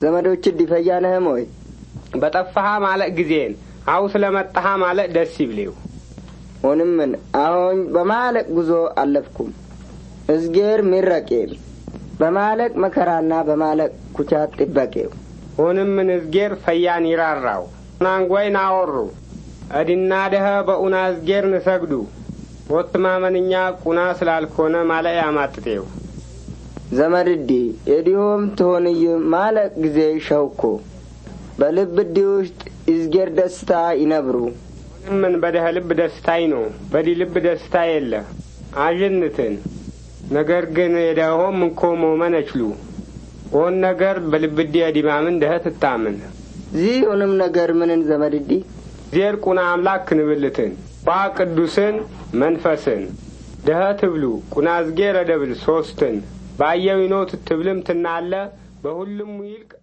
ዘመዶች ዲፈያነህ ሞይ በጠፋሃ ማለት ጊዜን አው ስለመጣሃ ማለት ደስ ይብሌው ሆነምን አሁን በማለቅ ጉዞ አለፍኩም እዝጌር ሚረቄም በማለቅ መከራና በማለቅ ኩቻት ጥበቄው ሆነምን እዝጌር ፈያን ይራራው ናንጓይ ናወሩ አዲና ደሃ በኡና እዝጌር ንሰግዱ ወጥማመንኛ ቁና ስላልኮነ ማለት ያማጥቴው ዘመድዲ ኤዲዮም ትሆንይ ማለቅ ጊዜ ሸውኮ በልብ ውስጥ እዝጌር ደስታ ይነብሩ ምን በደህ ልብ ደስታይ ነው በዲ ልብ ደስታ የለ አጅንትን ነገር ግን የደሆም እንኮሞ መነችሉ ወን ነገር በልብዲ አዲማምን ደህ ትታምን ዚሁንም ነገር ምንን ዘመድዲ ዜር ቁና አምላክ ንብልትን ባቅዱስን መንፈስን ደህ ትብሉ ቁና እዝጌር ደብል ሶስትን ባየው ይኖት ትብልም ትናለ በሁሉም ይልቅ